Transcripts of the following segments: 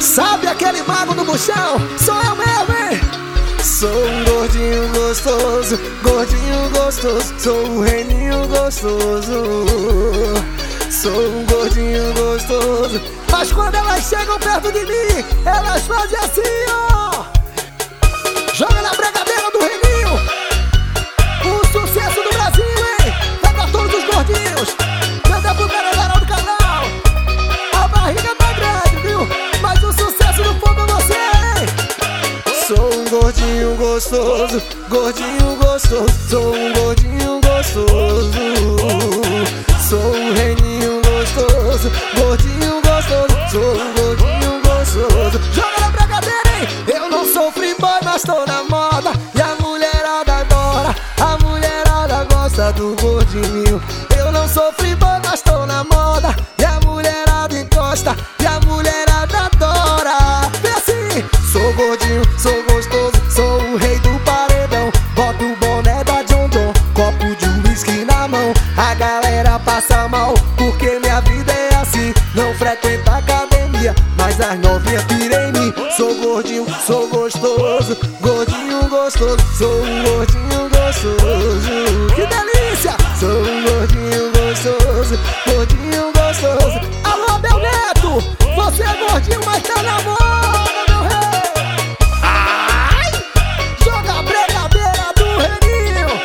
Sabe aquele mago do buchão? Sou eu mesmo, hein? Sou um gordinho gostoso, gordinho gostoso. Sou um reininho gostoso. Sou um gordinho gostoso. Mas quando elas chegam perto de mim, elas fazem assim, ó. Joga na bregadeira do reininho. O sucesso do Brasil, hein? Vai pra todos os gordinhos. Canta pro cara do canal. A barriga tá grande, viu? Mas o sucesso do povo é você, hein? Sou um gordinho gostoso, gordinho gostoso. Sou um gordinho gostoso. Sou um reininho gostoso, gordinho gostoso. Sou um gordinho gostoso. Joga na bregadeira, hein? Eu não sou free boy, mas tô na moda. E a mulherada adora, a mulherada gosta do gordinho. Eu não sou free boy, mas tô na moda. E a mulherada encosta, e a mulherada adora. Vem assim. Sou gordinho, sou gostoso, sou o rei do paredão. Boto o boné da John John, copo de uísque na mão. A galera passa mal, porque minha vida é assim. Não frequento academia, mas as novinhas piram em mim. Sou gordinho, sou gostoso, gordinho gostoso. Sou um gordinho gostoso. Que delícia! Sou um gordinho gostoso, gordinho gostoso. Alô, Abel Neto! Você é gordinho, mas tá na moda, meu rei! Ai! Joga a bregadeira do reininho!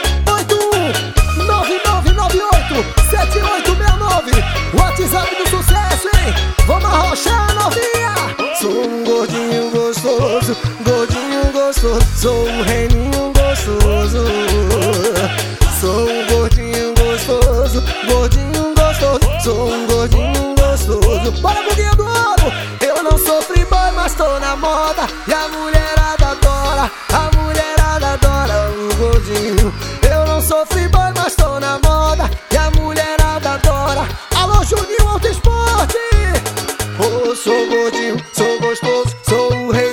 81-9998-7869. WhatsApp do sucesso, hein? Vamos arrochar, novinha! Sou um gordinho gostoso, gordinho gostoso. Sou um reininho gostoso. Sou um gordinho gostoso, gordinho gostoso. Sou um gordinho gostoso. Bora, Buguinha do Ouro! Eu não sou free boy, mas tô na moda. E a mulherada adora, a mulherada adora o gordinho. Eu não sou free boy, mas tô na moda. E a mulherada adora. Alô, Juninho Auto Esporte! Oh, sou gordinho, sou gostoso, sou o rei